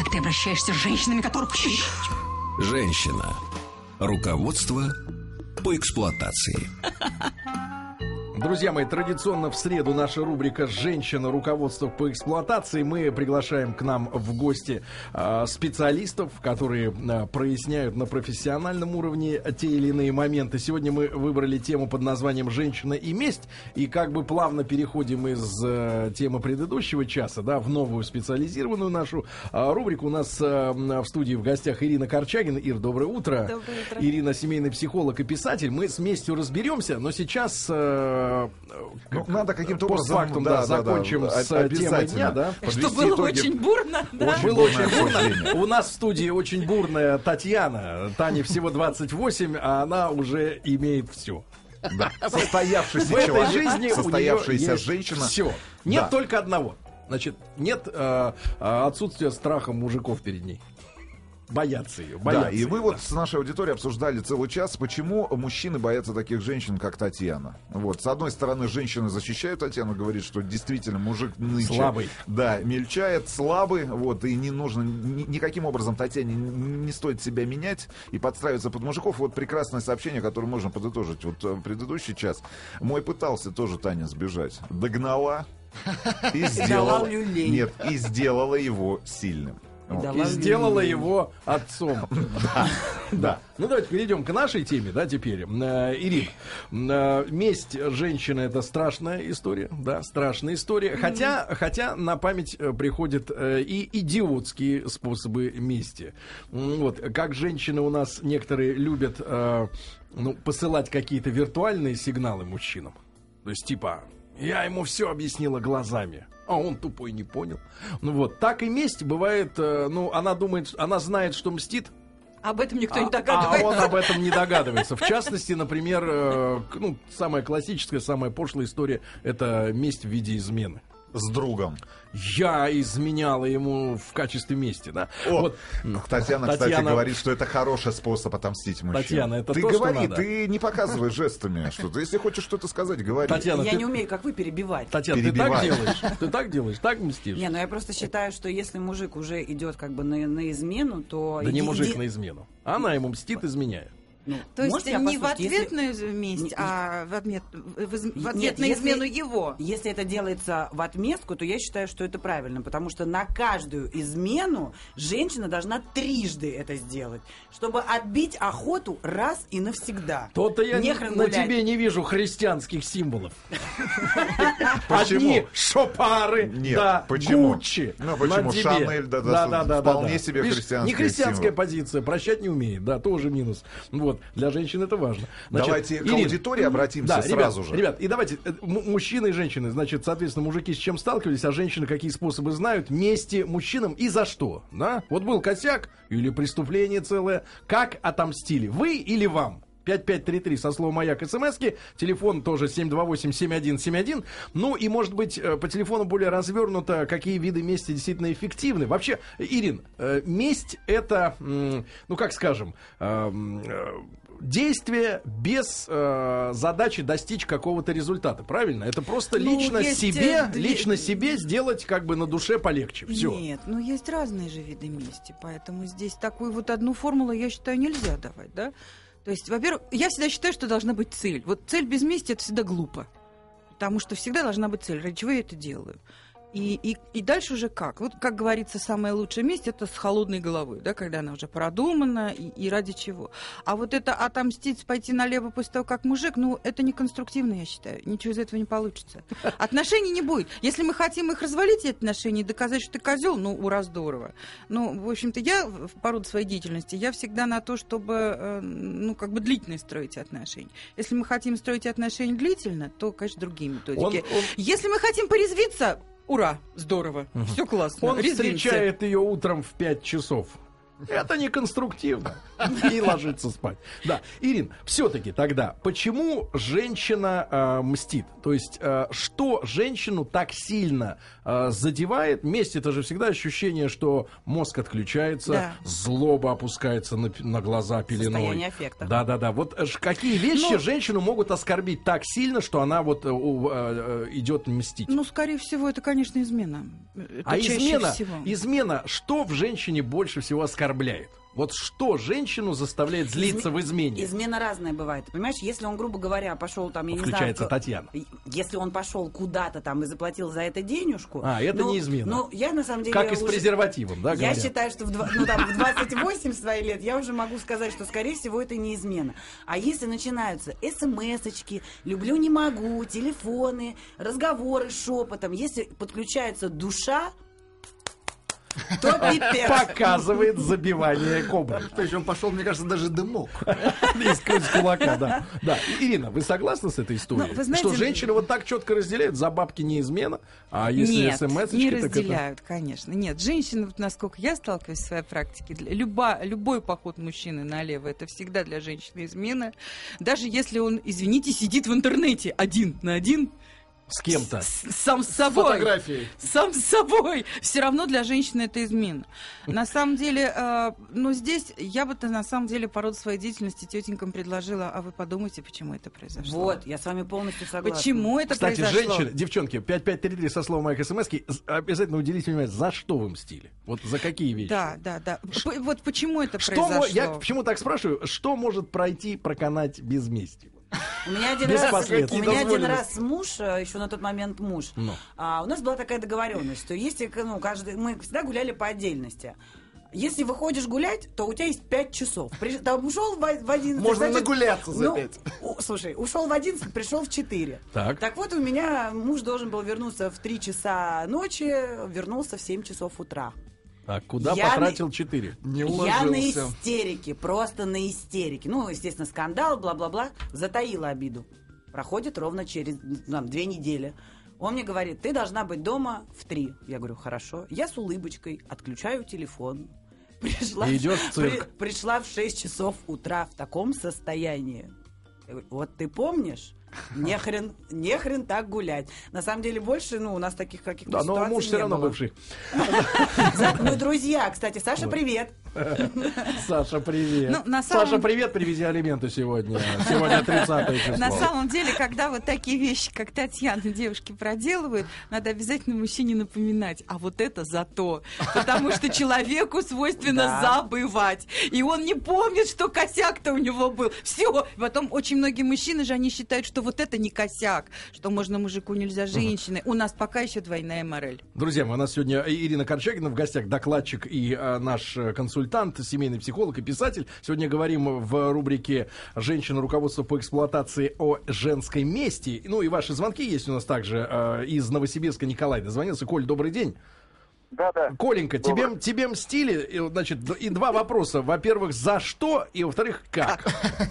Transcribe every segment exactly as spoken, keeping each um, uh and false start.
как ты обращаешься с женщинами, которых... Женщина. Руководство по эксплуатации. Друзья мои, традиционно в среду наша рубрика «Женщина. Руководство по эксплуатации». Мы приглашаем к нам в гости э, специалистов, которые э, проясняют на профессиональном уровне те или иные моменты. Сегодня мы выбрали тему под названием «Женщина и месть». И как бы плавно переходим из э, темы предыдущего часа, да, в новую специализированную нашу э, рубрику. У нас э, в студии в гостях Ирина Корчагина. Ир, доброе утро. Доброе утро. Ирина, семейный психолог и писатель. Мы с местью разберемся, но сейчас... Э, Ну, надо каким-то образом постфактум, да, да, закончим да, с темой дня, да. Что было итоги. очень бурно, да? Очень Было очень бурное бурно. У нас в студии очень бурная Татьяна. Тане всего двадцать восемь, а она уже имеет все. Да. Состоявшийся В этой человек, жизни состоявшаяся женщина. Все. Нет Да. только одного. Значит, нет э, отсутствия страха мужиков перед ней. Боятся ее. Боятся Да, и ее, мы да. вот с нашей аудиторией обсуждали целый час, почему мужчины боятся таких женщин, как Татьяна. Вот, с одной стороны, женщины защищают Татьяну, говорит, что действительно мужик нынче... Слабый. Да, мельчает, слабый, вот, и не нужно, ни- никаким образом Татьяне не стоит себя менять и подстраиваться под мужиков. Вот прекрасное сообщение, которое можем подытожить. Вот э, предыдущий час. Мой пытался тоже Таня сбежать. Догнала и сделала... Дала люлей. Нет, и сделала его сильным. Вот. И сделала его отцом. Да, да. Ну, давайте перейдем к нашей теме, да, теперь. Э, Ирина, э, месть женщины — это страшная история, да, страшная история. Хотя, хотя на память э, приходят э, и идиотские способы мести. М, Вот, как женщины у нас некоторые любят, э, ну, посылать какие-то виртуальные сигналы мужчинам. То есть, типа, я ему все объяснила глазами, а он тупой не понял. Ну вот, так и месть бывает, э, ну, она думает, она знает, что мстит, Об этом никто не а, а догадывается. он об этом не догадывается. В частности, например, э, к- ну, самая классическая, самая пошлая история — это месть в виде измены. С другом. Я изменяла ему в качестве мести, да? О, Вот. Татьяна, кстати, Татьяна- говорит, что это хороший способ отомстить мужчине. Татьяна, это ты то, что говори, надо. ты не показывай жестами что-то. Если хочешь что-то сказать, говори. Татьяна, Я ты, не умею, как вы, перебивать. Татьяна, ты так Перебивай. делаешь? Ты так делаешь? Так мстишь? Не, ну я просто считаю, что если мужик уже идет как бы на, на измену, то... Да не иди- мужик иди- на измену. Она ему мстит, изменяя. Ну, То есть можете я не в послушать? Если- ответную месть, Не- а в, отмет... в, из- в Нет, ответ на если- измену его. Если это делается в отместку, то я считаю, что это правильно, потому что на каждую измену женщина должна трижды это сделать, чтобы отбить охоту раз и навсегда. То-то я Нехрен на гулять. тебе не вижу христианских символов. Почему? Одни шопары, Нет, да, почему? Гуччи. Ну, почему? на тебе. Шанель, да, да, да, да, вполне да. себе Видишь, христианский не христианская символ. позиция, прощать не умеет, да, тоже минус. Вот, для женщин это важно. Значит, Давайте к Ирина, аудитории обратимся да, сразу ребят, же. Ребят, и давайте, э, м- мужчины и женщины, значит, соответственно, мужики с чем сталкивались, а женщины какие способы знают, мести мужчинам и за что, да? Вот был косяк или преступление целое, как отомстили, вы или вам? пять пять три три со словом «Маяк» смски. Телефон тоже семь два восемь семь один семь один. Ну и, может быть, э, по телефону более развернуто, какие виды мести действительно эффективны. Вообще, Ирин, э, месть — это, м, ну как скажем, э, м, э, действие без э, задачи достичь какого-то результата, правильно? Это просто Ну, лично есть, себе, э, две- лично себе сделать как бы на душе полегче. Все. Нет, ну есть разные же виды мести, поэтому здесь такую вот одну формулу, я считаю, нельзя давать, да? То есть, во-первых, я всегда считаю, что должна быть цель. Вот цель без мести — это всегда глупо, потому что всегда должна быть цель, ради чего я это делаю. И, и, и дальше уже как? Вот, как говорится, самая лучшая месть — это с холодной головой, да, когда она уже продумана и, и ради чего. А вот это отомстить, пойти налево после того, как мужик, ну, это не конструктивно, я считаю. Ничего из этого не получится. Отношений не будет. Если мы хотим их развалить, эти отношения, и доказать, что ты козел, ну, ура, здорово. Ну, в общем-то, я в- по роду своей деятельности, я всегда на то, чтобы, э, ну, как бы длительно строить отношения. Если мы хотим строить отношения длительно, то, конечно, другие методики. Он- он- Если мы хотим порезвиться, ура, здорово, все классно. Он резвимся. встречает ее утром в пять часов. Это не конструктивно. И ложиться спать. Да, Ирин, все-таки тогда, почему женщина э, мстит? То есть, э, что женщину так сильно э, задевает? Месть — это же всегда ощущение, что мозг отключается, Да. злоба опускается на, на глаза пеленой. Состояние аффекта. Да-да-да. Вот э, ж какие вещи Ну, женщину могут оскорбить так сильно, что она вот э, у- э, э, идет мстить? Ну, скорее всего, это, конечно, измена. Это А чаще измена, всего. измена, что в женщине больше всего оскорбляет? Вот что женщину заставляет злиться Изме- в измене? Измена разная бывает. Понимаешь, если он, грубо говоря, пошел там, я Включается не знаю... Татьяна. Если он пошел куда-то там и заплатил за это денежку... А, это ну, не измена. Ну, я на самом деле... Как и с уже- презервативом, да, Я говорят? считаю, что в, два- ну, там, в двадцать восемь своих лет я уже могу сказать, что, скорее всего, это не измена. А если начинаются смс-очки, люблю, не могу, телефоны, разговоры шепотом, если подключается душа, то пипец. Показывает забивание кобры. То есть он пошел, мне кажется, даже дымок. Из из кулака, да. Да. Ирина, вы согласны с этой историей? Ну, вы знаете, Что женщины вот так четко разделяют, за бабки не измена, а если Нет, смс-очки, не так это... разделяют, конечно. Нет, женщины, вот насколько я сталкиваюсь в своей практике, для- люба, любой поход мужчины налево, это всегда для женщины измена. Даже если он, извините, сидит в интернете один на один, С кем-то. с- сам с собой. Фотографией. Сам с собой. Все равно для женщины это измена. На самом деле, э, ну здесь я бы-то на самом деле по роду своей деятельности тетенькам предложила, а вы подумайте, почему это произошло. Вот, я с вами полностью согласна. Почему это Кстати, произошло? женщины, девчонки, пять пять три три со словом моих смс-ки, обязательно уделите внимание, за что вы мстили? Вот за какие вещи? Да, да, да. П- Вот почему это Что произошло? мо- я почему так спрашиваю? Что может пройти, проканать без мести? У меня один Без раз, последствий. у меня один Дозволено. раз муж, э, еще на тот момент муж, Ну. а, у нас была такая договоренность, что если, ну, каждый, мы всегда гуляли по отдельности. Если выходишь гулять, то у тебя есть пять часов. При, там ушел в, в одиннадцать. Можно значит, нагуляться за ну, пять. у- слушай, ушел в одиннадцать, пришел в четыре. Так. вот у меня муж должен был вернуться в три часа ночи, вернулся в семь часов утра. А куда Я потратил четыре? Не Я на уложился. истерике, просто на истерике. Ну, естественно, скандал, бла-бла-бла. Затаила обиду. Проходит ровно через там, две недели. Он мне говорит, ты должна быть дома в три. Я говорю, хорошо. Я с улыбочкой отключаю телефон. Пришла, И идёшь в цирк. при- пришла в шесть часов утра в таком состоянии. Я говорю, вот ты помнишь? Не хрен, не хрен так гулять. На самом деле больше, ну, у нас таких каких-то Да, но ситуаций муж все не равно было. бывший. За- Мы друзья, кстати. Саша, привет. Саша, привет. Ну, на самом- Саша, привет, привези алименты сегодня. Сегодня тридцатое число. На самом деле, когда вот такие вещи, как Татьяна, девушки проделывают, надо обязательно мужчине напоминать, а вот это за то. Потому что человеку свойственно Да. забывать. И он не помнит, что косяк-то у него был. Все. Потом очень многие мужчины же, они считают, что вот это не косяк, что можно мужику, нельзя женщине. У нас пока еще двойная мораль. Друзья мои, у нас сегодня Ирина Корчагина в гостях, докладчик и э, наш э, консультант, семейный психолог и писатель. Сегодня говорим в рубрике «Женщина. Руководство по эксплуатации» о женской мести. Ну и ваши звонки есть у нас также э, из Новосибирска. Николай дозвонился. Коль, добрый день. Да, да. Коленька, тебе, Добрый. тебе мстили, и, вот, значит, д- и два вопроса. Во-первых, за что, и во-вторых, как?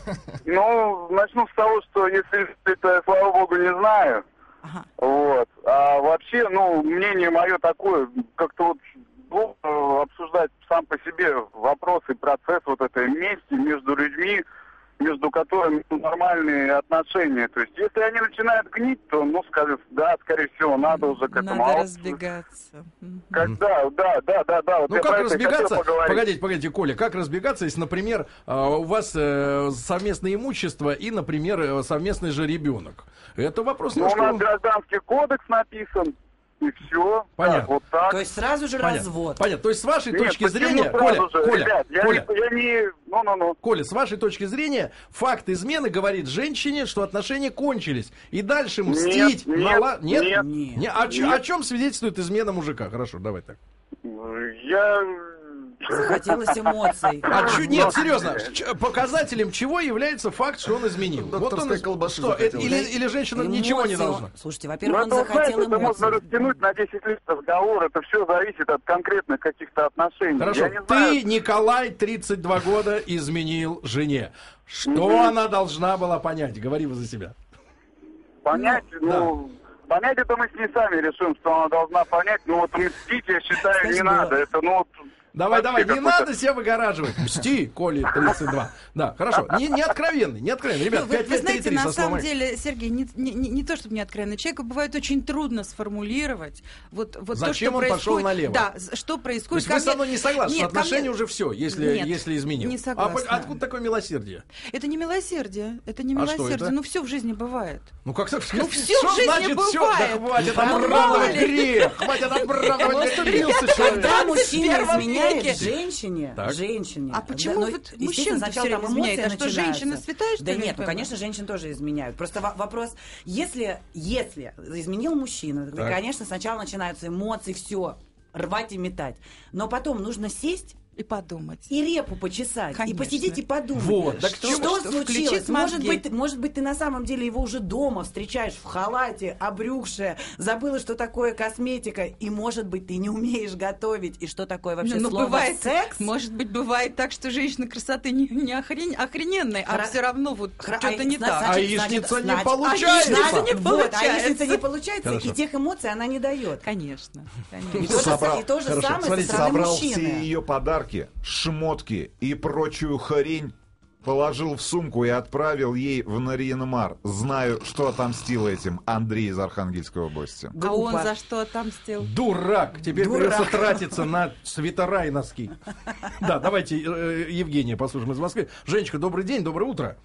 Ну, начну с того, что если это, слава богу, не знаю. Ага. Вот. А вообще, ну, мнение мое такое, как-то вот глупо обсуждать сам по себе вопрос и процесс вот этой мести между людьми, между которыми ну, нормальные отношения. То есть, если они начинают гнить, то, ну, скажем, да, скорее всего, надо уже к этому. Надо А вот разбегаться. Мгм. Когда, да, да, да, да. Вот Ну, я как про это и хотел разбегаться? поговорить. Погодите, погодите, Коля, как разбегаться, если, например, э, у вас э, совместное имущество и, например, э, совместный же ребенок? Это вопрос Ну, у немножко... нас гражданский кодекс написан, и все. Понятно. вот так. То есть сразу же Понятно. развод. Понятно. То есть, с вашей Нет, точки почему зрения, сразу Коля, же? Коля, Ребят, я, Коля, Не, я не... Ну-ну-ну. Коля, с вашей точки зрения, факт измены говорит женщине, что отношения кончились. И дальше мстить... Нет, нала- нет, нет? нет. Не, о, чё- Нет. о чем свидетельствует измена мужика? Хорошо, давай так. Я... Захотелось эмоций. А чё- нет, серьезно, ч- показателем чего является факт, что он изменил? Докторской он, колбасы что, это- захотелось. или, или женщина ничего не Эмоции он- должна? Слушайте, Ну, во-первых, он это, вы знаете, захотел это можно эмоций. растянуть на десять лет разговор. Это все зависит от конкретных каких-то отношений. Хорошо, Я не ты, знаю. Николай, тридцать два года, изменил жене. Что она должна была понять? Говори вы за себя. Понять, Ну, ну... Понять это мы с ней сами решим, что она должна понять. Но вот мстить, я считаю, Скажи, не было. надо. Это, ну, вот... Давай, давай, вообще не какой-то- надо себя выгораживать. Мсти, Коли тридцать два. Да, хорошо. Не, не откровенный, не откровенный. Ребят, Ну, вы, пять вы пять три знаете, три на со самом словом. деле, Сергей, не, не, не, не то чтобы не откровенно, человеку бывает очень трудно сформулировать вот, вот Зачем то, он что пошел происходит. налево? Да, з- что То происходит. есть ко вы со мне- мной не согласны, Нет, что ко отношения мне- уже все, если, Нет, если изменил. не А согласна. по- откуда такое милосердие? Это не милосердие, это не А что милосердие. это? Ну, все в жизни бывает. Ну как так? Ну, всё Что в жизни значит всё? Да бывает. хватит Ну, оправдывать мало ли. грех. Хватит оправдывать грех. Бился человек. Когда в мужчина двадцать первом изменяет веке. женщине, Так. женщине. А почему ну, вот естественно, мужчина сначала всё там время изменяет? эмоции А что, начинаются. женщина святая, что Да ли, нет, я ну, понимаю? конечно, женщины тоже изменяют. Просто во- вопрос, если, если изменил мужчина, тогда, Так. конечно, сначала начинаются эмоции, все, рвать и метать. Но потом нужно сесть И подумать. и репу почесать, Конечно. и посидеть и подумать. Вот, так что, чё- что что, случилось? включить Может мозги. быть, ты- может быть, ты на самом деле его уже дома встречаешь в халате, обрюхшая, забыла, что такое косметика, и, может быть, ты не умеешь готовить, и что такое вообще Ну, слово бывает, секс. может быть, бывает так, что женщина красоты не, не охрен- охрененная, а Хра- все равно вот Хра- что-то а, не зна- так. А значит, яичница не значит, получается. а яичница не Вот, а получается. яичница не получается, Хорошо. и тех эмоций она не дает. Конечно, И конечно. то же, Собрал. са- и то же Хорошо, самое смотрите, со стороны Собрал мужчины. все ее подарки, шмотки и прочую хрень, положил в сумку и отправил ей в Нарьян-Мар. Знаю, что отомстил этим Андрей из Архангельской области. А он Глупо. за что отомстил? Дурак. Теперь Дурак. придется тратиться на свитера и носки. Да, давайте э, Евгения послушаем из Москвы. Женечка, добрый день, доброе утро.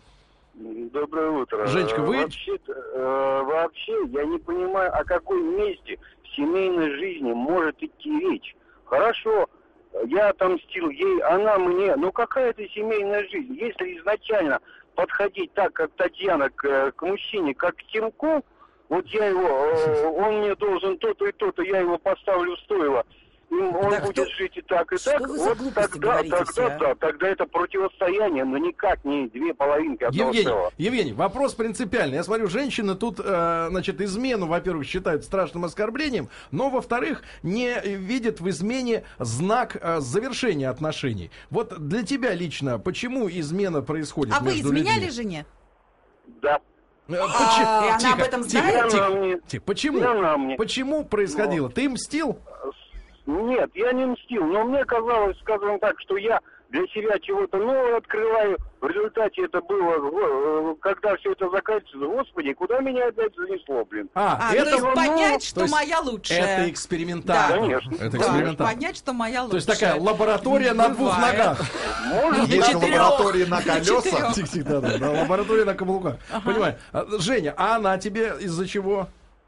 Доброе утро. Женечка, вы- Э, Вообще-то, э, вообще, я не понимаю, о какой месте в семейной жизни может идти речь. Хорошо, я отомстил ей, она мне. Но какая это семейная жизнь? Если изначально подходить так, как Татьяна, к, к мужчине, как к Тимку, вот я его, э, он мне должен то-то и то-то, я его поставлю в стойло. И он Да будет кто- жить и так, и что так. вы за Вот глупости тогда, говорите тогда, все, а? да, тогда это противостояние, но никак не две половинки одного Евгений, целого. Евгений, вопрос принципиальный. Я смотрю, женщины тут, э, значит, измену, во-первых, считают страшным оскорблением, но, во-вторых, не видят в измене знак э, завершения отношений. Вот для тебя лично, почему измена происходит А вы между изменяли людьми? жене? Да. Э, А, почему- и она Тихо, об этом тихо, знает? тихо, Она мне- тихо. Почему? И она мне. Почему происходило? Ты мстил? Нет, я не мстил, но мне казалось, скажем так, что я для себя чего-то нового открываю. В результате это было, э, когда все это заканчивается, господи, куда меня опять занесло, блин. А, А, это, то есть ну, понять, то что есть моя лучшая. это экспериментально. Да, конечно. Это Да, экспериментально. понять, что моя лучшая. То есть такая лаборатория на двух Бывает. ногах. Может быть, Есть четырех. лаборатории на На колесах. четырех. Тих-тих, да, да, да, лаборатория на каблуках. Понимаю. А, Женя, а она тебе из-за чего?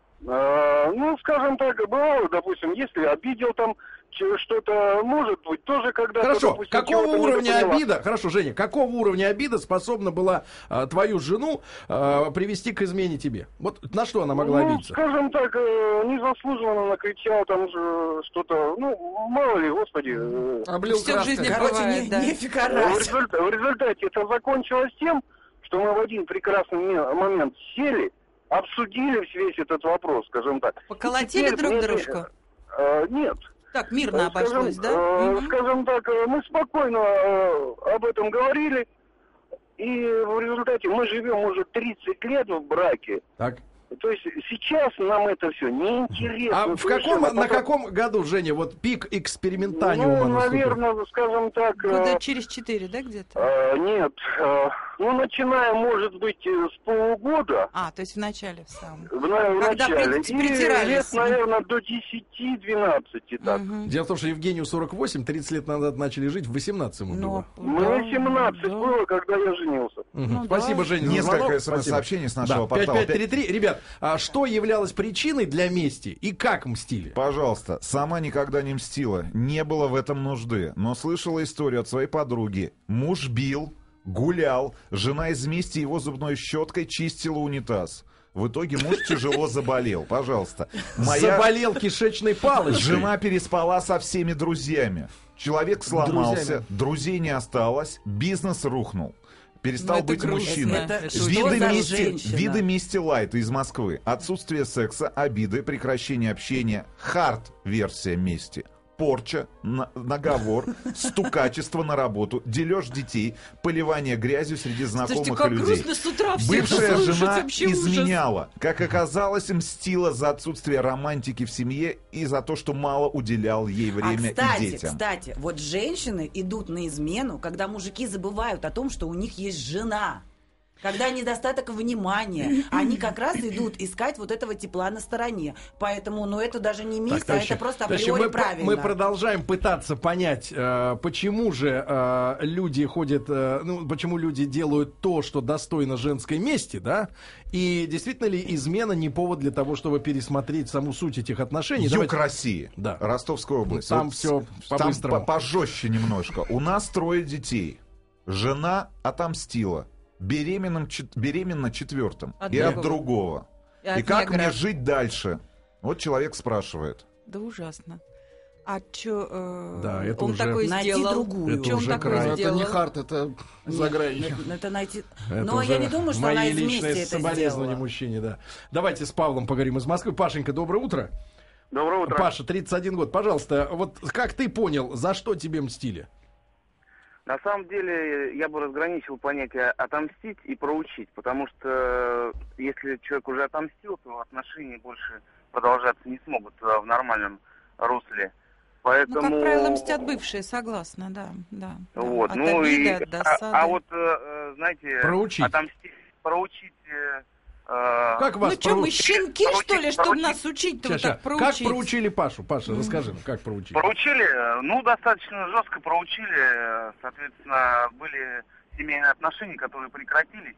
э, ну, скажем так, бывало, допустим, если обидел там че- что-то, может быть, тоже когда-то, Хорошо, допустим, какого чего-то уровня недопоняла. обида, хорошо, Женя, какого уровня обида способна была а, твою жену а, привести к измене тебе? Вот на что она могла Ну, обидеться? скажем так, э, незаслуженно накричал там же что-то, ну, мало ли, господи. э, Облил Всё в краской. жизни Короче, бывает, не, да. нефиг В орать. результате, в результате это закончилось тем, что мы в один прекрасный ме- момент сели, обсудили весь этот вопрос, скажем так. Поколотили Теперь друг мне- дружку? э, нет. Так, мирно Э, обошлось, скажем, да? э, Мгм. Скажем так, э, мы спокойно э, об этом говорили, и в результате мы живем уже тридцать лет в браке. Так. То есть сейчас нам это все неинтересно. А в совершенно. каком, на Потом- каком году, Женя, вот пик экспериментаниума Ну, наступил? наверное, скажем так... э, Года через четыре, да, где-то? э, нет, э, ну, начиная, может быть, э, с полугода, А, то есть в начале в самом. в, на- в Когда начале, при- и притирались. лет, наверное, до десяти-двенадцати, так. Мгм. Дело в том, что Евгению сорок восемь, тридцать лет назад начали жить, в восемнадцать ему было. Ну, Мне да, семнадцать да. было, когда я женился. Мгм. ну Спасибо, да. Женя, за Несколько звонок. смс-сообщений с Спасибо. нашего Да, портала. пять пять три три. Ребят, а что являлось причиной для мести и как мстили? Пожалуйста, сама никогда не мстила, не было в этом нужды, но слышала историю от своей подруги. Муж бил, гулял, жена из мести его зубной щеткой чистила унитаз. В итоге муж тяжело заболел. Пожалуйста. Моя Заболел кишечной палочкой. жена переспала со всеми друзьями. Человек сломался, Друзьями. друзей не осталось, бизнес рухнул. Перестал Ну, это быть грустно. мужчиной. Это Это что Виды за мести, женщина? виды мести лайта из Москвы. Отсутствие секса, обиды, прекращение общения. Хард-версия мести. порча, на- наговор, стукачество на работу, дележ детей, поливание грязью среди знакомых Слушайте, как и людей. грустно с утра всем Бывшая слушать, жена вообще ужас. изменяла. Как оказалось, мстила за отсутствие романтики в семье и за то, что мало уделял ей время а, кстати, и детям. кстати, вот женщины идут на измену, когда мужики забывают о том, что у них есть жена. Когда недостаток внимания, они как раз идут искать вот этого тепла на стороне. Поэтому, ну, это даже не месть, а товарищи, это просто товарищи, априори мы, про- правильно. мы продолжаем пытаться понять, э, почему же э, люди ходят, э, ну, почему люди делают то, что достойно женской мести, да? И действительно ли измена не повод для того, чтобы пересмотреть саму суть этих отношений? Юг Давайте- России, Да. Ростовская область. Там Вот всё с- там по-быстрому. по- пожестче немножко. У нас трое детей. Жена отомстила. Беременным, чет- беременна четвертым. От и от другого. другого. И от И как негра. мне жить дальше? Вот человек спрашивает. Да ужасно. А что э, Да, это он уже- такой Найти сделал? другую. Это Чё он уже такой край. Это сделал? не хард, это за гранью. Это, это найти... Это Но уже я не думаю, что мои она из личные мести это соболезнования сделала. мужчине, да. Давайте с Павлом поговорим из Москвы. Пашенька, доброе утро. Доброе утро. Паша, тридцать один год. Пожалуйста, вот как ты понял, за что тебе мстили? На самом деле, я бы разграничил понятие «отомстить» и «проучить», потому что если человек уже отомстил, то отношения больше продолжаться не смогут э, в нормальном русле. Поэтому... Ну, как правило, мстят бывшие, согласна, да. да, да. Вот, От ну обиды, и... от а, досады. а вот, э, знаете... Проучить. Отомстить, проучить... э, э, Как вас Ну что, мы проу- щенки, Проучить, что ли, чтобы проучить. нас учить-то вот Ща, так ща. проучить? Как проучили Пашу? Паша, расскажи, как проучили? Проучили, э, ну, достаточно жестко проучили, э, соответственно, были семейные отношения, которые прекратились,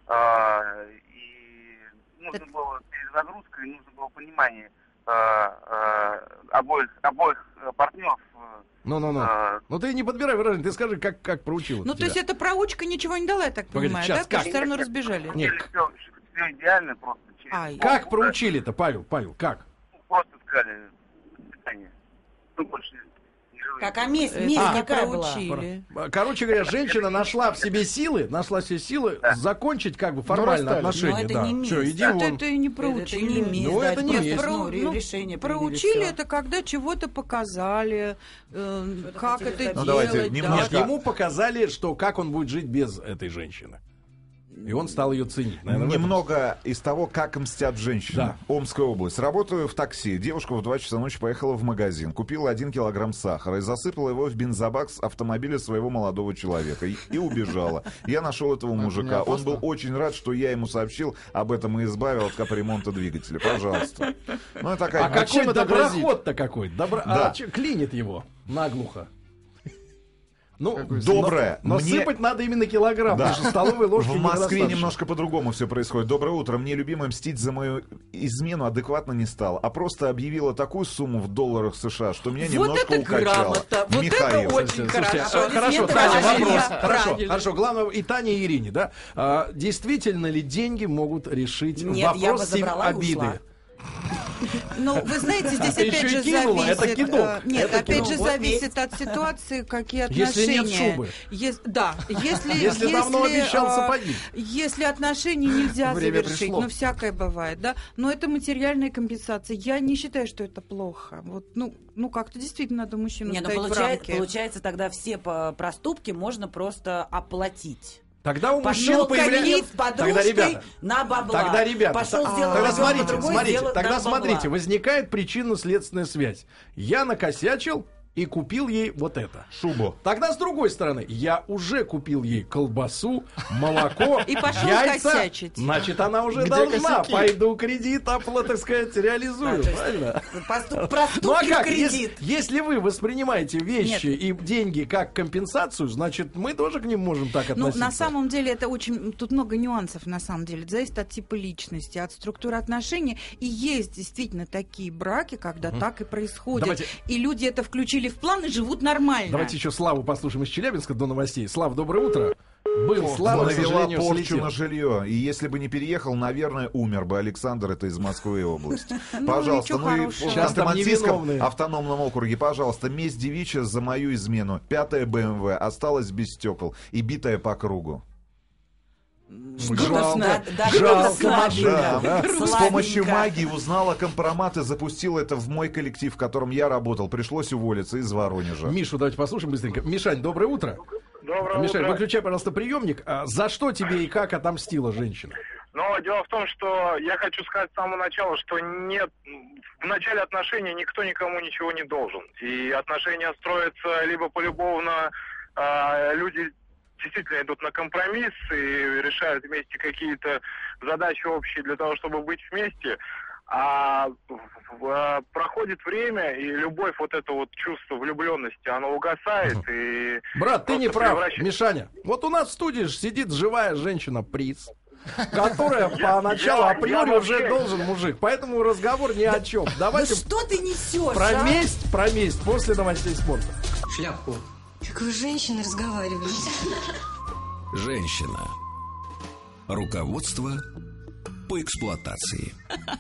э, и нужно Так- было перезагрузка, и нужно было понимание э, э, обоих, обоих э, партнеров. э, Ну-ну-ну. э, Ну ты не подбирай выражение, ты скажи, как, как проучил. Ну, это то есть тебя. эта проучка ничего не дала, я так Погоди, понимаю, сейчас, да? Потому как? что все равно разбежали. на Нет. деле все, все идеально, просто через Ай. Как проучили-то, Павел, Павел, как? просто сказали, до свидания. Ну, больше не живые. Как, а месть, Это месть А, какая была? проучили. Короче говоря, женщина нашла в себе силы, нашла в себе силы закончить как бы формально расстались. отношения. Но это да. не месть. Всё, иди Это, вон. это и не Это проучили. не месть, Ну, да, это не просто, месть. ну, Про- ре- ну, решение приняли, проучили всё. это когда чего-то показали, э, Что-то как хотели это добиться. Ну, делать. давайте да. немножко- Нет, ему показали, что как он будет жить без этой женщины. И он стал ее ценить. Наверное, в этом. Немного из того, как мстят женщины. Да. Омская область. Работаю в такси. Девушка в два часа ночи поехала в магазин. Купила один килограмм сахара и засыпала его в бензобак с автомобиля своего молодого человека. И, и убежала. Я нашел этого не мужика. Он опасно? был очень рад, что я ему сообщил об этом и избавил от капремонта двигателя. Пожалуйста. Ну, и такая... А какой чем это доброход-то какой? Добро... Да. А, чё, клинит его наглухо. Ну, Какой Доброе. Но, но Мне- сыпать надо именно килограмм, Да. потому что столовой ложки В Москве недостаточно. немножко по-другому все происходит. Доброе утро. Мне любимая мстить за мою измену адекватно не стала, а просто объявила такую сумму в долларах США, что меня Вот немножко это укачало. грамота, вот Михаил. это очень Слушайте, хорошо. а, хорошо, Нет, Таня, правильно. вопрос. Хорошо, Правильно. хорошо. Главное, и Таня, и Ирине, да? А, действительно ли деньги могут решить Нет, я бы вопрос сим- забрала и обиды? ушла. Ну, вы знаете, здесь Ты опять еще же и кинула, это зависит... кидок. э, Нет, Это опять кидок. же Вот зависит от ситуации, какие Если отношения. нет шубы. Ес- Да, если... Если давно обещал э, сапоги. Если отношения нельзя Время завершить, пришло. ну, всякое бывает, да, но это материальная компенсация. Я не считаю, что это плохо. Вот, ну, ну как-то действительно надо мужчину Не, ну, ставить в получается, рамки. получается, тогда все по- проступки можно просто оплатить. Тогда у мужчин Пошел появляется... конец с Тогда, подружкой ребята, на бабла. Тогда, ребята, Пошел, та- сделал тогда ребенка, смотрите, другой смотрите, сделал, тогда дал бабла. смотрите, возникает причинно-следственная связь. Я накосячил и купил ей вот это. Шубу. Тогда, с другой стороны, я уже купил ей колбасу, молоко, И пошел яйца. косячить. Значит, она уже Где должна. косяки? Пойду кредит, оплата, так сказать, реализую. Да, то есть Правильно? Поступ- Ну а Проступки в как, если, кредит. если вы воспринимаете вещи и деньги как компенсацию, значит, мы тоже к ним можем так Ну, относиться. на самом деле, это очень... Тут много нюансов, на самом деле. Это зависит от типа личности, от структуры отношений. И есть действительно такие браки, когда так и происходит. Давайте- И люди это включили в план и живут нормально. Давайте еще Славу послушаем из Челябинска до новостей. Слав, доброе утро. Был Слава, к Навела сожалению, порчу слетел. на жилье. И если бы не переехал, наверное, умер бы. Александр, это из Москвы области. Ну, Пожалуйста, ничего ну и хорошего. в Сейчас там Ханты-Мансийском невиновные. автономном округе, пожалуйста, месть девичья за мою измену. Пятая БМВ осталась без стекол и битая по кругу. Жалко, Да, да, жалко, слабенько. да. С Слабенько. помощью магии узнала компромат и запустила это в мой коллектив, в котором я работал. Пришлось уволиться из Воронежа. Мишу давайте послушаем быстренько. Мишань, доброе утро. Доброе Мишань, утро. выключай, пожалуйста, приемник. А за что тебе и как отомстила женщина? Но дело в том, что я хочу сказать с самого начала, что нет, в начале отношений никто никому ничего не должен. И отношения строятся либо полюбовно, а, люди действительно идут на компромисс и решают вместе какие-то задачи общие для того, чтобы быть вместе. А в, проходит время, и любовь, вот это вот чувство влюбленности, оно угасает. И Брат, ты просто не прав, превращается- Мишаня. Вот у нас в студии ж сидит живая женщина-приз, которая поначалу я- априори я уже вообще- должен мужик. Поэтому разговор ни о чем. Ну Давайте что ты несешь, про а? месть, про месть после новостей спорта. Шляпку. Как вы, женщины, разговариваете? Женщина. Руководство по эксплуатации.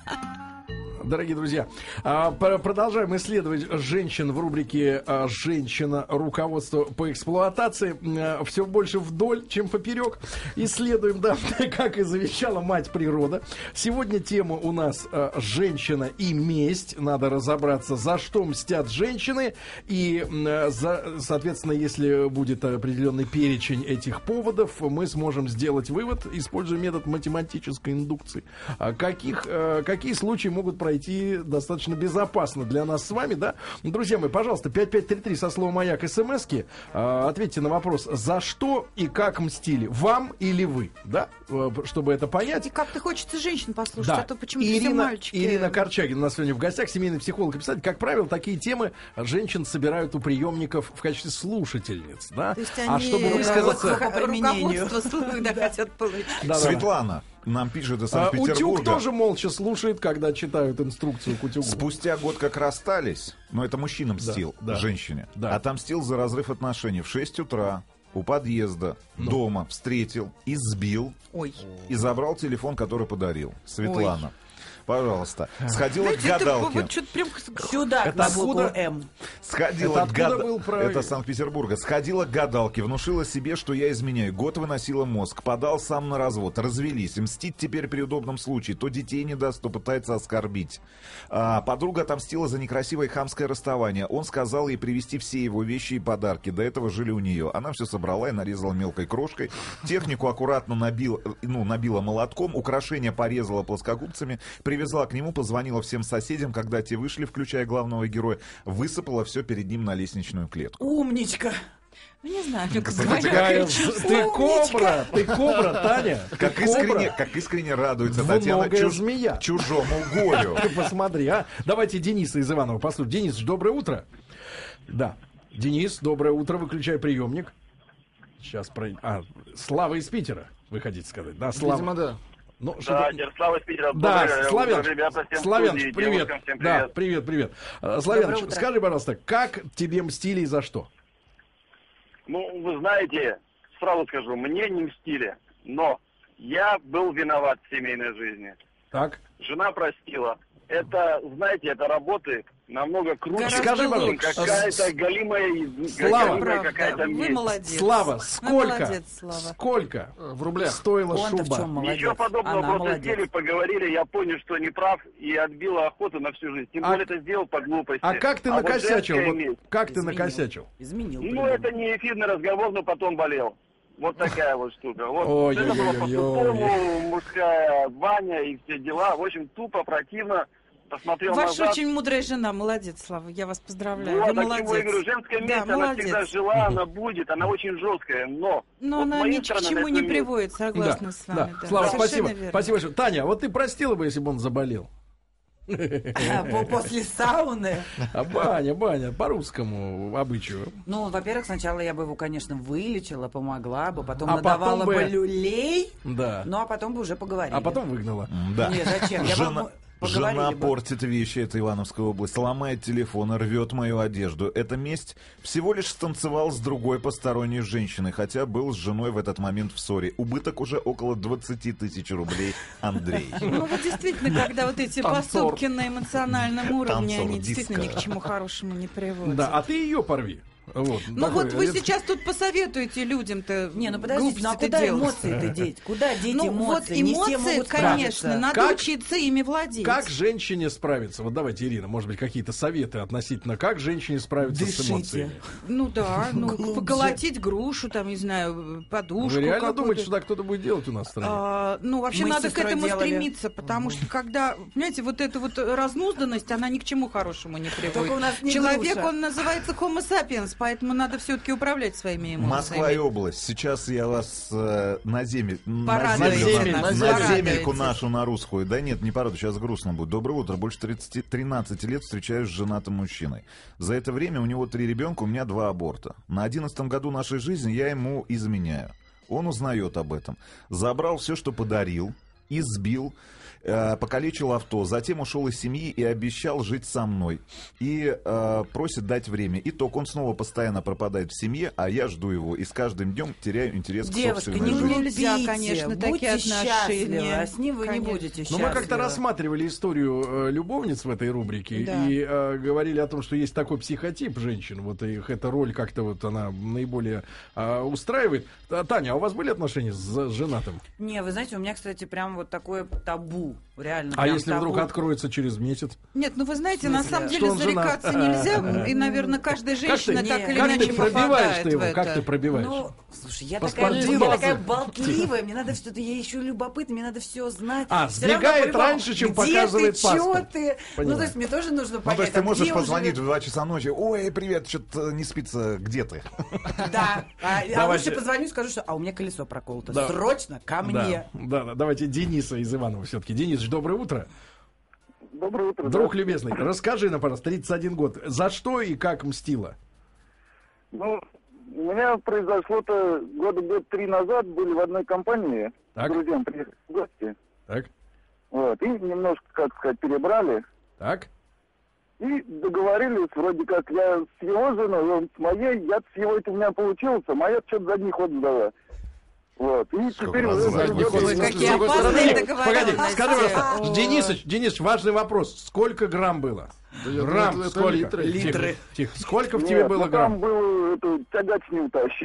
Дорогие друзья, а, пр- продолжаем исследовать женщин в рубрике а, «Женщина. Руководство по эксплуатации». А, Все больше вдоль, чем поперек. Исследуем, да, как и завещала мать природа. Сегодня тема у нас а, «Женщина и месть». Надо разобраться, за что мстят женщины. И, м, за, соответственно, если будет определенный перечень этих поводов, мы сможем сделать вывод, используя метод математической индукции. А каких, а, какие случаи могут пройти достаточно безопасно для нас с вами, да? Друзья мои, пожалуйста, пять пять три три со словом «Маяк» смски. Э, ответьте на вопрос, за что и как мстили? Вам или вы? Да? Э, чтобы это понять. И как-то хочется женщин послушать, Да. а то почему-то все Ирина, мальчики. Ирина Корчагина у нас сегодня в гостях, семейный психолог и писатель. Как правило, такие темы женщин собирают у приемников в качестве слушательниц, да? То есть А они чтобы э, высказаться... по применению. руководство слух, да, хотят получить. Да-да-да. Светлана нам пишет из А, Санкт-Петербурга. Утюг тоже молча слушает, когда читают инструкцию к утюгу. Спустя год как расстались, но это мужчина мстил Да, да. женщине, Да. отомстил за разрыв отношений в шесть утра у подъезда, Ну. дома встретил, избил Ой. и забрал телефон, который подарил. Светлана, пожалуйста, сходила Знаете, к это гадалке. вот что-то прям... Сюда, Это на букву откуда? М. Сходила Это к откуда гада- был про- Это Санкт-Петербурга. Сходила к гадалке, внушила себе, что я изменяю. Год выносила мозг, подал сам на развод, развелись. Мстить теперь при удобном случае. То детей не даст, то пытается оскорбить. А, подруга отомстила за некрасивое и хамское расставание. Он сказал ей привезти все его вещи и подарки. До этого жили у нее. Она все собрала и нарезала мелкой крошкой. Технику аккуратно набила, ну, набила молотком. Украшения порезала плоскогубцами. Привезла к нему, позвонила всем соседям. Когда те вышли, включая главного героя, высыпала все перед ним на лестничную клетку. Умничка. Ну, не знаю, как Какая ж- Ты кобра, ты кобра, Таня. Как Ты искренне, кобра. как искренне радуется Двуногая Татьяна чуж- змея. чужому горю. Ты посмотри, а. Давайте Дениса из Иванова послушаем. Денис, доброе утро. Да. Денис, доброе утро. Выключай приемник. Сейчас про... А, Слава из Питера, вы хотите сказать. Да, Слава. Видимо, да. Ну, Да, что-то- Ярослав из Питера. Да, Доброе утро, Славян, ребята, всем Славян, студии, привет. девушкам всем Да, привет. привет, привет. А, Славян, Доброе утро. скажи, пожалуйста, как тебе мстили и за что? Ну, вы знаете, сразу скажу, мне не мстили, но я был виноват в семейной жизни. Так. Жена простила. Это, знаете, это работы намного круче, Гораздо Скажи, чем пожалуйста, какая-то галимая, Слава. галимая Правда, какая-то вы месть. молодец. Слава, Вы сколько, молодец, Слава. сколько В рублях. стоила Он-то в шуба? чем молодец? Ничего подобного, Она просто молодец. сели, поговорили, я понял, что не прав, и отбила охоту на всю жизнь. Тем А- более это сделал по глупости. А как ты А вот накосячил? женская Вот месть. как ты Изменил. накосячил? Изменил. Ну, по-любому. это не эфирный разговор, но потом болел. Вот такая вот штука. Вот Ой, это ой, было ой, по-тупому, мужская Ваня и все дела. В общем, тупо, противно. Посмотрел Ваша назад. очень мудрая жена, молодец, Слава, я вас поздравляю, Вот, вы а чему я молодец. говорю, женская месть, Да, она молодец. всегда жила, она будет, она очень жесткая, но... Но вот с она моей ни к стороны, чему на не этом приводит, согласна Да, с вами. да. Да. Слава, Совершенно спасибо. верно. Спасибо большое. Таня, а вот ты простила бы, если бы он заболел? А, по- После сауны. А баня, баня, по русскому обычаю. Ну, во-первых, сначала я бы его, конечно, вылечила, помогла бы, потом А надавала потом бы бы- люлей, Да. ну, а потом бы уже поговорили. А потом выгнала. М, Да. Не, зачем? Я Жена, бы- поговорили жена бы. портит вещи, это Ивановская область, ломает телефон, рвет мою одежду. Это месть. Всего лишь станцевал с другой посторонней женщиной, хотя был с женой в этот момент в ссоре. Убыток уже около двадцать тысяч рублей. Андрей. Ну вот действительно, когда вот эти Танцор. поступки на эмоциональном уровне, Танцор, они действительно ни диско. к чему хорошему не приводят. Да, а ты ее порви. Вот, Ну такой, вот вы это... сейчас тут посоветуете людям-то. Не, ну подождите, ну а куда эмоции-то деть? Куда деть ну, эмоции? Вот Не эмоции, все могут конечно, справиться. надо Как- учиться ими владеть. Как женщине справиться? Вот давайте, Ирина, может быть, какие-то советы относительно, как женщине справиться Дышите. с эмоциями? Ну да, ну Глубже. поколотить грушу, там, не знаю, подушку. Вы реально какую-то. думаете, что так кто-то будет делать у нас в стране? А, ну, вообще Мы с надо к сестрой этому делали. стремиться, потому что когда, понимаете, вот эта вот разнузданность, она ни к чему хорошему не приводит. Только у нас не Человек, груша. он называется homo sapiens, поэтому надо все-таки управлять своими эмоциями. Москва и область. Сейчас я вас э, на землю, на Порадуете землю, нас, на, на порадуете. земельку нашу, на русскую. Да нет, не порадую, сейчас грустно будет. Доброе утро. Больше тридцати, тринадцати лет встречаюсь с женатым мужчиной. За это время у него три ребенка, у меня два аборта. На одиннадцатом году нашей жизни я ему изменяю. Он узнает об этом. Забрал все, что подарил, избил, э, покалечил авто, затем ушел из семьи и обещал жить со мной. И э, просит дать время. Итог, он снова постоянно пропадает в семье, а я жду его. И с каждым днем теряю интерес Девушка, к собственной не жизни. глупите. Нельзя, конечно, будьте такие отношения. счастливы, а с ним вы Конечно. не будете Ну, счастливы. мы как-то рассматривали историю э, любовниц в этой рубрике Да. и э, говорили о том, что есть такой психотип женщин, вот их эта роль как-то вот она наиболее э, устраивает. А, Таня, а у вас были отношения с, с женатым? Не, вы знаете, у меня, кстати, прям вот такое табу. Реально. А прям если табу. вдруг откроется через месяц? Нет, ну вы знаете, В на смысле? самом Что деле он женат? зарекаться нельзя, и, наверное, каждая Как ты, женщина так не, или как иначе ты пробиваешь попадает ты его? в это. Как ты пробиваешь? Ну, слушай, я По такая, спортивному. я такая болтливая, мне надо что-то, я еще любопытна, мне надо все знать. А, Всё равно сбегает по-любому, раньше, чем где показывает ты, паспорт. чё ты? Понимаю. Ну, то есть мне тоже нужно Ну, понять, то есть ты а можешь где он позвонить живет? в два часа ночи. Ой, привет, что-то не спится, где ты? Да. А, а Давайте. лучше позвоню и скажу, что а у меня колесо проколото. Да. Срочно ко мне. Да, да, давайте Дениса из Иванова все-таки. Денис, доброе утро. Доброе утро. Друг любезный, расскажи нам, пожалуйста, тридцать один год. За что и как мстила? Ну, у меня произошло-то года год три назад, были в одной компании, Так. с друзьями приехали в гости, Так, вот, и немножко, как сказать, перебрали, так. и договорились, вроде как я с его женой, он с моей, я с его, это у меня получилось, а моя что-то задний ход сдала. Вот, и теперь раз уже... задний ход? Ой, какие С другой опасные стороны, договоренности. Погоди, скажи, пожалуйста, Ой. Денисыч, Денис, важный вопрос. Сколько грамм было? это- Грамм, это сколько? литры. Тихо, Литры. Тихо, сколько в Нет, тебе ну было там грамм? был это, тягач не утащил.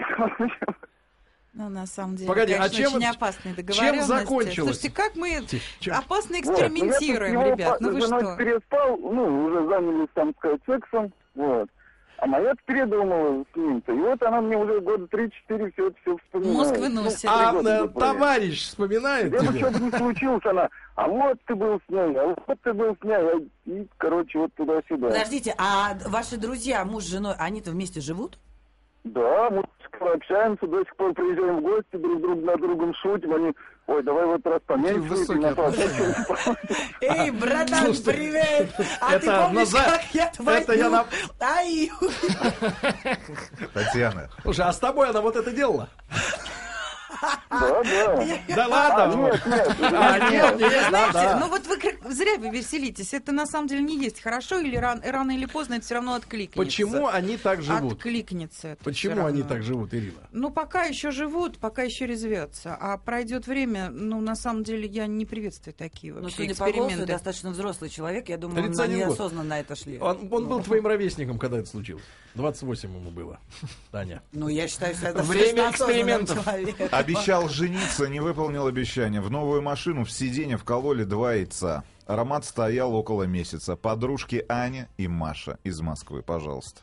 Ну, на самом деле, Погоди, а конечно, чем- очень опасные чем договоренности. закончилось? Слушайте, как мы Тихо, чем? опасно Вот, ну, экспериментируем, я тут с ребят. его Ну вы женой что? переспал, ну, уже занялись, там сказать, сексом, вот. А моя передумала с ним-то. И вот она мне уже года три-четыре все это все вспоминает. Мозг выносит. Ну, А три года э, будет, наверное. товарищ вспоминает Где бы тебя? что бы ни случилось, она, а вот ты был с ней, а вот ты был с ней, а- и, короче, вот туда-сюда. Подождите, а ваши друзья, муж с женой, они-то вместе живут? Да, мы до сих пор общаемся, до сих пор приезжаем в гости, друг друг на другом шутим, они, ой, давай вот раз поменьше высокие выпьем, на то, отношения. Эй, братан, Слушайте, привет! А это ты помнишь, назад- как я твою... это я на- Ай, Татьяна. Слушай, а с тобой она вот это делала? Да, да. Да ладно? А, нет, нет. А, нет, нет, да, Знаете, да. ну вот вы как- зря вы веселитесь. Это на самом деле не есть хорошо, или ран- рано или поздно это все равно откликнется. Почему они так живут? Откликнется это Почему всё они равно. так живут, Ирина? Ну, пока еще живут, пока еще резвятся. А пройдет время, ну, на самом деле, я не приветствую такие Ну, вообще судя по голосу, эксперименты. достаточно взрослый человек, я думаю, тридцать один они год. осознанно на это шли. Он, он был твоим ровесником, когда это случилось. двадцать восемь ему было, Таня. Ну, я считаю, что это Время достаточно осознанным экспериментов. человеком. Обещал жениться, не выполнил обещание. В новую машину в сиденье вкололи два яйца. Аромат стоял около месяца. Подружки Аня и Маша из Москвы, пожалуйста.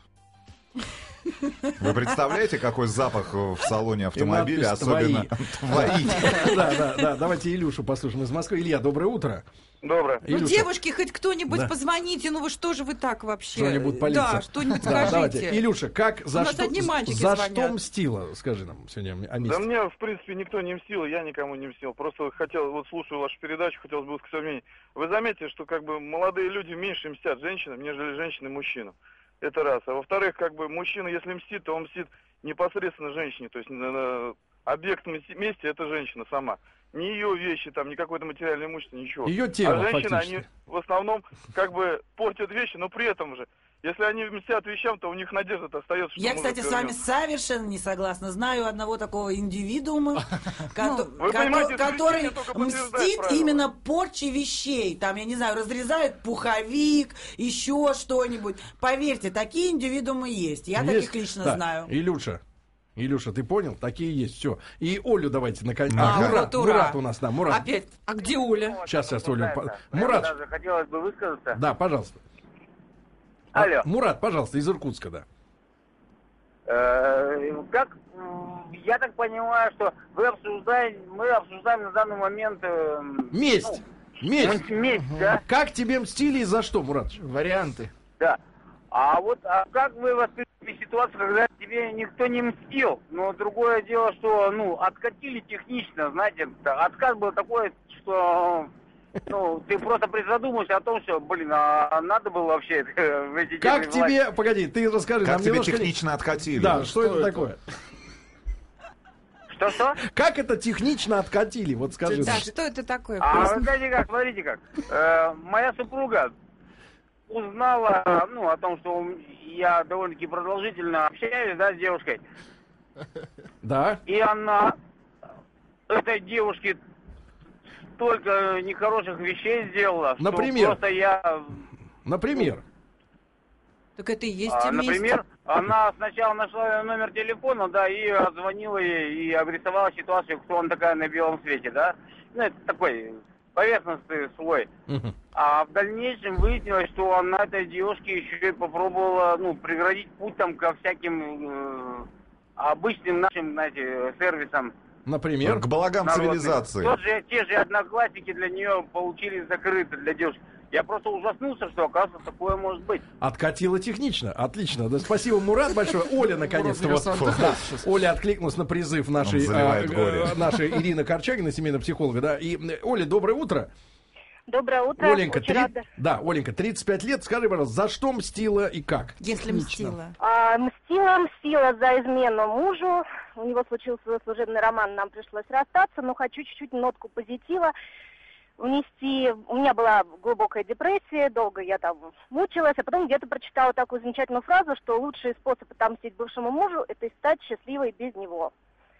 Вы представляете, какой запах в салоне автомобиля, надпись особенно твои? Да, да, да. Давайте Илюшу послушаем из Москвы. Илья, доброе утро. Доброе. Ну, Илюша, девушки, хоть кто-нибудь Да. позвоните, ну вы что же вы так вообще? что-нибудь полиция. Да, что-нибудь Да, давайте. скажите. Илюша, как, за, нас что, одни мальчики за звонят. что мстила? Скажи нам сегодня о Да месте. мне, в принципе, никто не мстил, я никому не мстил. Просто хотел, вот слушаю вашу передачу, хотелось бы высказать мнение. Вы заметите, что как бы молодые люди меньше мстят женщинам, нежели женщины мужчинам. Это раз. А во-вторых, как бы мужчина, если мстит, то он мстит непосредственно женщине. То есть э, объект мести мести это женщина сама. Не ее вещи, там, не какое-то материальное имущество, ничего. Ее тело, а женщины, фактически. они в основном как бы портят вещи, но при этом же Если они мстят вещам, то у них надежда-то остается, что Я, мужик кстати, с вами вернется. совершенно не согласна. Знаю одного такого индивидуума, кото- Вы понимаете, кото- который исключение только подтверждает мстит правило. именно порче вещей. Там, я не знаю, разрезает пуховик, еще что-нибудь. Поверьте, такие индивидуумы есть. Я Есть? таких лично Да. знаю. Илюша, Илюша, ты понял? Такие есть, все. И Олю давайте наконец. А, А, Мурат, вот ура. Мурат у нас, да, Мурат. Опять. А где Оля? Сейчас, сейчас, Оля. по- Прямо Мурат, даже хотелось бы высказаться. да, пожалуйста. Алло. А, Мурат, пожалуйста, из Иркутска, да. Э, Как, м, я так понимаю, что вы обсуждаете, мы обсуждаем на данный момент... э, Месть. ну, Месть. месть, да? Как тебе мстили и за что, Мурат? Варианты. Да. А вот а как вы восприняли ситуацию, когда тебе никто не мстил? Но другое дело, что, ну, откатили технично, знаете, да, откат был такой, что, ну, ты просто призадумаешься о том, что, блин, а надо было вообще это, в эти Как дебри влазить? тебе, погоди, ты расскажи Как нам тебе немножко... технично откатили? Да, что, это, такое? Что-что? Как это технично откатили? Вот скажи. Да, нам. что это такое? А Просто- вы знаете как, смотрите как. Э, моя супруга узнала, ну, о том, что я довольно-таки продолжительно общаюсь, да, с девушкой. Да. И она этой девушке столько нехороших вещей сделала, Например? что просто я... Например. Так это и есть а, и месть. например, она сначала нашла её номер телефона, да, и отзвонила ей и обрисовала ситуацию, кто он такая на белом свете, да. Ну, это такой поверхностный слой. Мгм. А в дальнейшем выяснилось, что она этой девушке еще и попробовала, ну, преградить путь там ко всяким э, обычным нашим, знаете, сервисам. Например. К балагам народным. цивилизации. Тот же, те же одноклассники для нее получились закрыты для девушек. Я просто ужаснулся, что, оказывается, такое может быть. Откатила технично. Отлично. Да, спасибо, Мурат, большое. Оля, наконец-то. Мурат Вот, Александрович да, сейчас. Оля откликнулась на призыв нашей, Он заливает а, горе. э, нашей Ирины Корчагина, семейного психолога. Да. И, э, Оля, доброе утро. Доброе утро. Оленька, Очень три- рада. да, Оленька, тридцать пять лет. Скажи, пожалуйста, за что мстила и как? Если мстила. А, мстила, мстила за измену мужу. У него случился служебный роман, нам пришлось расстаться, но хочу чуть-чуть нотку позитива внести. У меня была глубокая депрессия, долго я там мучилась, а потом где-то прочитала такую замечательную фразу, что лучший способ отомстить бывшему мужу – это стать счастливой без него.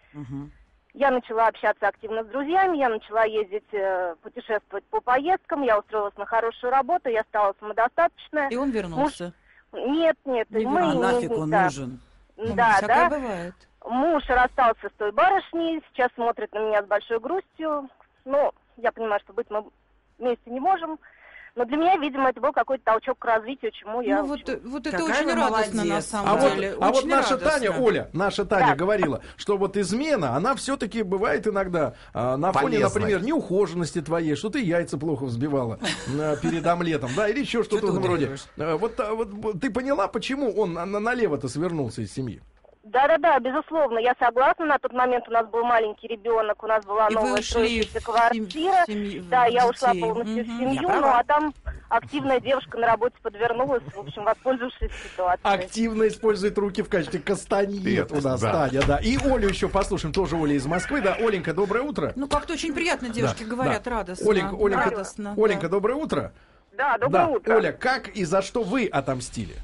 Я начала общаться активно с друзьями, я начала ездить, э, путешествовать по поездкам, я устроилась на хорошую работу, я стала самодостаточная. И он вернулся. Муж- Нет, нет. Не мы А не- нафиг не- он да. нужен? Ну, Да, всякое да. бывает. Муж расстался с той барышней, сейчас смотрит на меня с большой грустью. Ну, я понимаю, что быть мы вместе не можем. Но для меня, видимо, это был какой-то толчок к развитию, чему я... Ну, вот, учу. вот это Какая очень вы радостно, на молодец. самом А вот, деле. а вот Очень наша радостно. Таня, Оля, наша Таня Да. говорила, что вот измена, она все-таки бывает иногда а, на фоне, Полезной. например, неухоженности твоей, что ты яйца плохо взбивала а, перед омлетом, да, или еще что-то ты в этом роде. удариваешь? А, Вот, а, вот ты поняла, почему он на- налево-то свернулся из семьи? Да-да-да, безусловно, я согласна. На тот момент у нас был маленький ребенок, у нас была И вы новая ушли строящаяся в квартира. сем- семь- Да, в я ушла детей. полностью в Мгм. семью, Я ну права. а там активная девушка на работе подвернулась, в общем, воспользовавшись ситуацией. Активно использует руки в качестве кастаньет Нет, у нас, да. Таня, да. И Олю еще послушаем, тоже Оля из Москвы, да. Оленька, доброе утро. Ну, как-то очень приятно девушки Да, говорят, да. радостно. Оленька, Оленька, радостно. Оленька, да. доброе утро. Да, доброе да. утро. Оля, как и за что вы отомстили?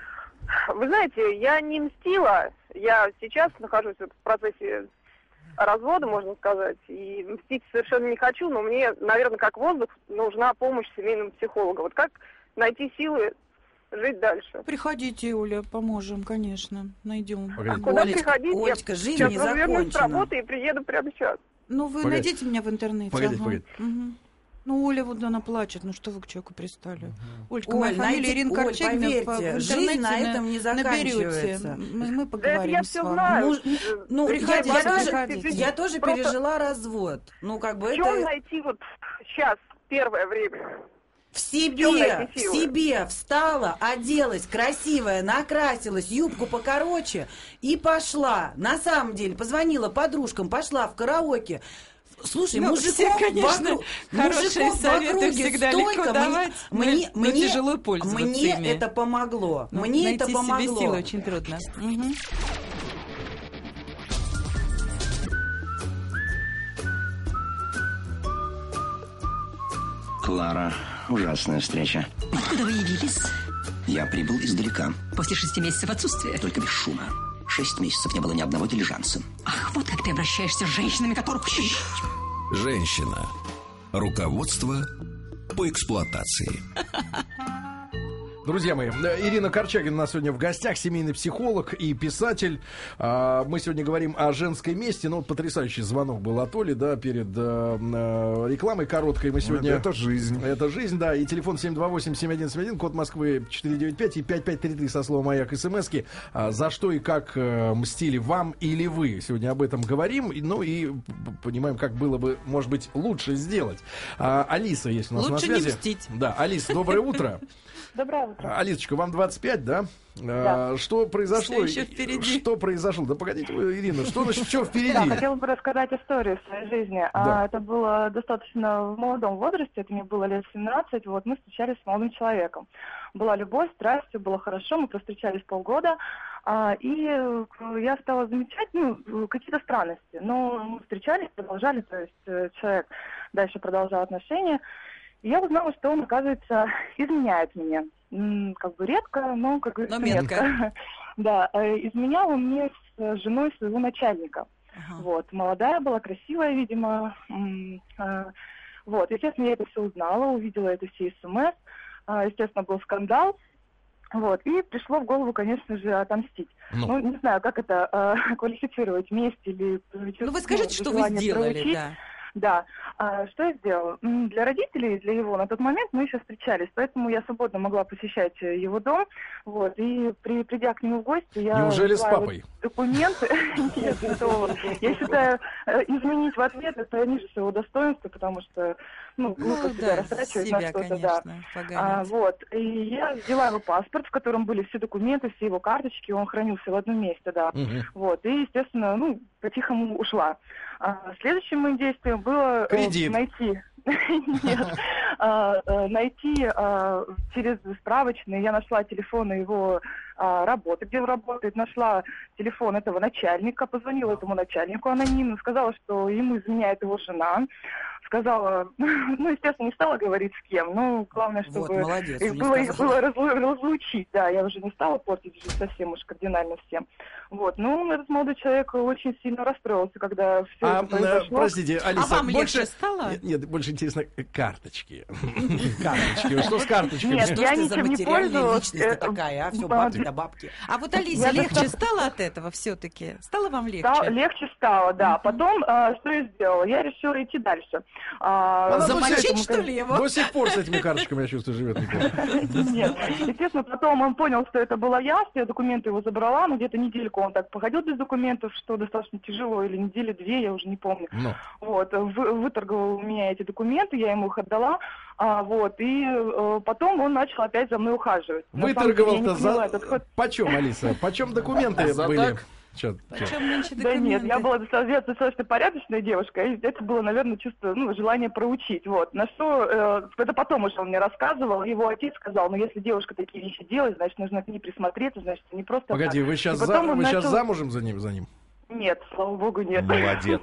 Вы знаете, я не мстила. Я сейчас нахожусь вот в процессе развода, можно сказать, и мстить совершенно не хочу, но мне, наверное, как воздух, нужна помощь семейного психолога. Вот как найти силы жить дальше? Приходите, Оля, поможем, конечно, найдем. А куда Олечка, приходить? Олечка, я жизнь сейчас не развернусь с закончена. работы и приеду прямо сейчас. Ну, вы Погоди. найдите меня в интернете. Погодите, ага. погодите. Мгм. Ну, Оля, вот она плачет. Ну, что вы к человеку пристали? Ольга, Оль, моя фамилия найди- Ирина Оль, Корчагина. поверьте, по- в жизнь интернете на этом не наберете. заканчивается. Мы, мы Да это поговорим я с все вами. знаю. Муж- Ну, я, Приходите, я тоже, приходите. я тоже Просто- пережила развод. Ну, как бы В чем это... найти вот сейчас, первое время? В чем себе, найти в силы? себе встала, оделась, красивая, накрасилась, юбку покороче и пошла. На самом деле, позвонила подружкам, пошла в караоке. Слушай, Ну, мужиков все, конечно, вокруг, хорошие мужиков в советы округе всегда столько, легко мне- давать, но- мне, но мне, тяжело пользоваться мне ими. это помогло. Ну, мне найти это себе помогло. силы очень трудно. Мгм. Клара, ужасная встреча. Откуда вы явились? Я прибыл издалека. После шести месяцев отсутствия. Только без шума. Шесть месяцев не было ни одного дилижанса. Ах, вот как ты обращаешься с женщинами, которых... Женщина. Руководство по эксплуатации. Друзья мои, Ирина Корчагина у нас сегодня в гостях, семейный психолог и писатель. Мы сегодня говорим о женской мести. Ну, вот потрясающий звонок был от Оли, да, перед э, рекламой короткой. Мы сегодня... Это жизнь. Это жизнь, да. И телефон семь два восемь семь один семь один, код Москвы четыре девять пять и пять пять три три со словом «Маяк» смски. За что и как э, мстили вам или вы? Сегодня об этом говорим. Ну и понимаем, как было бы, может быть, лучше сделать. А, Алиса есть у нас лучше на связи. Не мстить. Да, Алиса, доброе утро. Доброе утро. Алисочка, вам двадцать пять, да? Да. А, что произошло? Что еще впереди? Что произошло? Да погодите, вы, Ирина, что, значит, что впереди? Да, хотела бы рассказать историю в своей жизни. Да. А, это было достаточно в молодом возрасте, это мне было лет семнадцать, вот мы встречались с молодым человеком. Была любовь, страсть, все было хорошо, мы встречались полгода, а, и я стала замечать, ну, какие-то странности. Но мы встречались, продолжали, то есть человек дальше продолжал отношения. И я узнала, что он, оказывается, изменяет мне. М, как бы редко, но, как говорится, но метко. метко. Да, э, изменял он мне с женой своего начальника. Ага. Вот, молодая была, красивая, видимо. М, э, вот, естественно, я это все узнала, увидела это все СМС. Э, естественно, был скандал. Вот, и пришло в голову, конечно же, отомстить. Ну, ну не знаю, как это э, квалифицировать, месть или... Ну, вы скажите, что вы сделали, да. Да. А, что я сделала? Для родителей, для его, на тот момент мы еще встречались, поэтому я свободно могла посещать его дом. Вот, и при, придя к нему в гости, я... Неужели с папой? Документы. Нет, я считаю, изменить в ответ это ниже своего достоинства, потому что, ну, глупо себя растрачивать на что-то, да. Вот. И я взяла его паспорт, в котором были все документы, все его карточки, он хранился в одном месте, да. Вот. И, естественно, ну, по-тихому ушла. Следующим моим действием было Кредит. найти... Нет. Найти через справочные, я нашла телефон его работы, где он работает, нашла телефон этого начальника, позвонила этому начальнику анонимно, сказала, что ему изменяет его жена, сказала, ну, естественно, не стала говорить с кем, но главное, чтобы вот, молодец, их было, их было разлучить, да, я уже не стала портить жизнь совсем уж кардинально всем. Вот, ну, этот молодой человек очень сильно расстроился, когда все а, это произошло. Простите, Алиса, а вам больше... легче стало? Нет, нет, больше интересно, карточки. Карточки, что с карточками? Нет, я ничем не пользовалась. Личность такая, а все бабки да бабки. А вот, Алиса, легче стало от этого все-таки? Стало вам легче? Да, легче стало, да. Потом, что я сделала? Я решила идти дальше. Замочить, что ли, его? До сих пор с этими карточками, я чувствую, живет. Нет, естественно, потом он понял, что это была я, что я документы его забрала, но где-то недельку он так походил без документов, что достаточно тяжело, или недели две, я уже не помню. Но. Вот, вы, выторговал у меня эти документы, я ему их отдала, а, вот, и а, потом он начал опять за мной ухаживать. Выторговал-то за... Ход... Почем, Алиса? Почем документы были? Чё, чё? Да нет, я была достаточно, достаточно порядочная девушка, и это было, наверное, чувство, ну, желание проучить, вот. На что, э, это потом уже он мне рассказывал, его отец сказал, ну, если девушка такие вещи делает, значит, нужно к ней присмотреться, значит, не просто Погоди, так. вы сейчас, за... вы начал... сейчас замужем за ним, за ним? Нет, слава богу, нет. Молодец.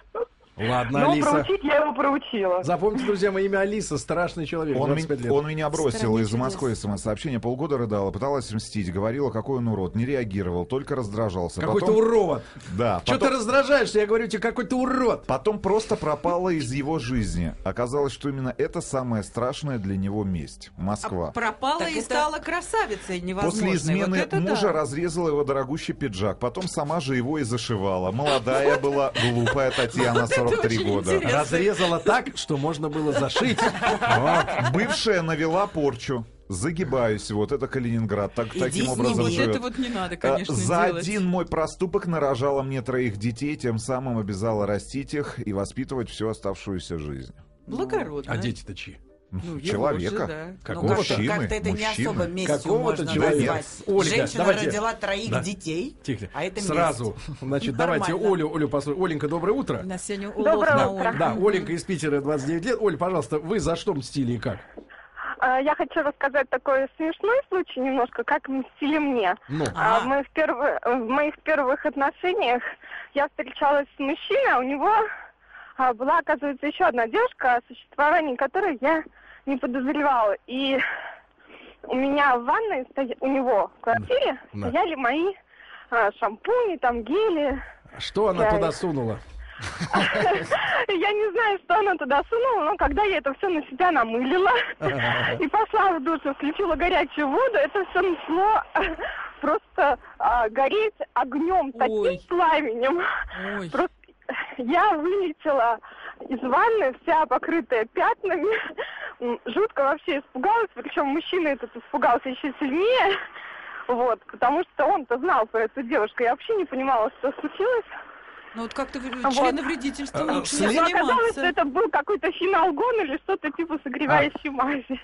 Ладно, но Алиса. проучить я его проучила. Запомните, друзья, мое имя Алиса, страшный человек, он, двадцать пять лет. Он меня бросил из Москвы смс-сообщение, полгода рыдала, пыталась мстить, говорила, какой он урод, не реагировал, только раздражался. Какой-то потом... урод. Да. Что потом... ты раздражаешься? Я говорю тебе, какой ты урод. Потом просто пропала из его жизни. Оказалось, что именно это самое страшное для него месть. Москва. А пропала так и это... стала красавицей невозможной. После измены вот мужа да. разрезала его дорогущий пиджак, потом сама же его и зашивала. Молодая была, глупая Татьяна, сорок три года. Разрезала так, что можно было зашить. Вот. Бывшая навела порчу. Загибаюсь, вот это Калининград, так, таким образом живет. Это вот не надо, конечно, За делать. один мой проступок нарожала мне троих детей, тем самым обязала растить их и воспитывать всю оставшуюся жизнь. Благородно. А дети-то чьи? Ну, человека. Же, да. Какого-то, ну, как, как-то это мужчины. не особо местью Какого-то можно человека. назвать. Ольга, Женщина давайте. родила троих да. детей, Тихо. а это сразу. месть. Значит, Нормально. давайте Олю, Олю послушаем. Оленька, доброе утро. На сегодня Доброе на утро. Олю. Да, Оленька из Питера, двадцать девять лет. Оль, пожалуйста, вы за что мстили и как? Я хочу рассказать такой смешной случай немножко, как мстили мне. Ну. А, в, моих первых, в моих первых отношениях я встречалась с мужчиной, а у него а, была, оказывается, еще одна девушка, о существовании которой я не подозревала. И у меня в ванной, стоя- у него в квартире Да. стояли мои а, шампуни, там гели. Что она Я туда их- сунула? Я не знаю, что она туда сунула, но когда я это все на себя намылила и пошла в душ и включила горячую воду, это все начало просто а, гореть огнем, таким пламенем. Просто я вылетела из ванны, вся покрытая пятнами, М, жутко вообще испугалась, причем мужчина этот испугался еще сильнее, вот, потому что он-то знал про эту девушку, я вообще не понимала, что случилось. Ну вот как-то Вот. членовредительство А, лучше след- не Но оказалось, заниматься. что это был какой-то фенолгон или что-то типа согревающей мази.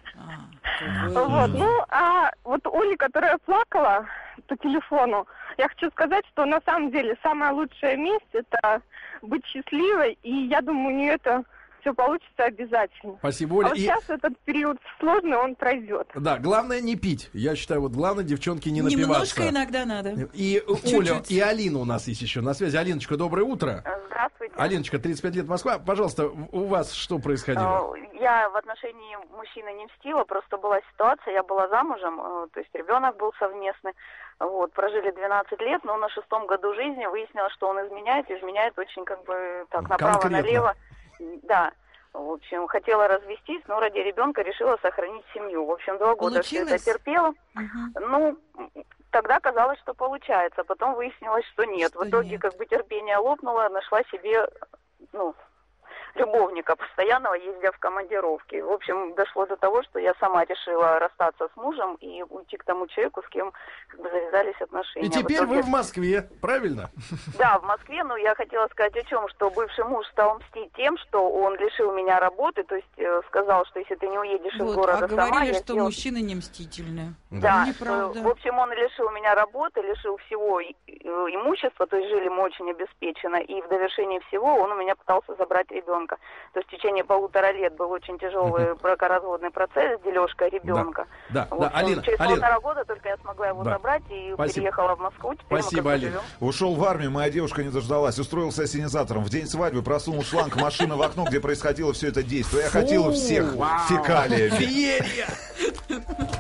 Вот, ну, а вот Оля, которая плакала по телефону, я хочу сказать, что на самом деле самая лучшая месть — это быть счастливой, и я думаю, у нее это все получится обязательно. Спасибо, А Оля. вот И- сейчас этот период сложный, он пройдет. Да, главное не пить. Я считаю, вот главное, девчонки, не напиваться. Немножко иногда надо. И э, Чуть-чуть. Оля, и Алина у нас есть еще на связи. Алиночка, доброе утро. Здравствуйте. Алиночка, тридцать пять лет, Москва. Пожалуйста, в- у вас что происходило? Э, Я в отношении мужчины не мстила, просто была ситуация, я была замужем, э, то есть ребенок был совместный. Вот, прожили двенадцать лет, но на шестом году жизни выяснилось, что он изменяет, изменяет очень как бы так направо-налево. Да. В общем, хотела развестись, но ради ребенка решила сохранить семью. В общем, два года все это Получилось? терпела. Ну, тогда казалось, что получается. Потом выяснилось, что нет. Что в итоге нет. как бы терпение лопнуло, нашла себе, ну, любовника постоянного, ездя в командировки. В общем, дошло до того, что я сама решила расстаться с мужем и уйти к тому человеку, с кем как бы завязались отношения. И В теперь итоге- вы в Москве, правильно? Да, в Москве, но я хотела сказать о чем, что бывший муж стал мстить тем, что он лишил меня работы, то есть э, сказал, что если ты не уедешь из Вот, города а сама, говорили, я что сделаю- мужчины не мстительные. Да, Неправда. что, в общем, он лишил меня работы, лишил всего и- и- имущества, то есть жили мы очень обеспеченно, и в довершении всего он у меня пытался забрать ребенка. То есть в течение полутора лет был очень тяжелый бракоразводный процесс, дележка ребенка. Да, В да, общем, Алина, через Алина. полтора года только я смогла его Да. забрать и Спасибо. переехала в Москву. Теперь мы Спасибо, как бы Алина. живем. Ушел в армию, моя девушка не дождалась. Устроился ассенизатором. В день свадьбы просунул шланг машины в окно, где происходило все это действие. Я хотел Фу, всех вау. фекалиями. Феерия.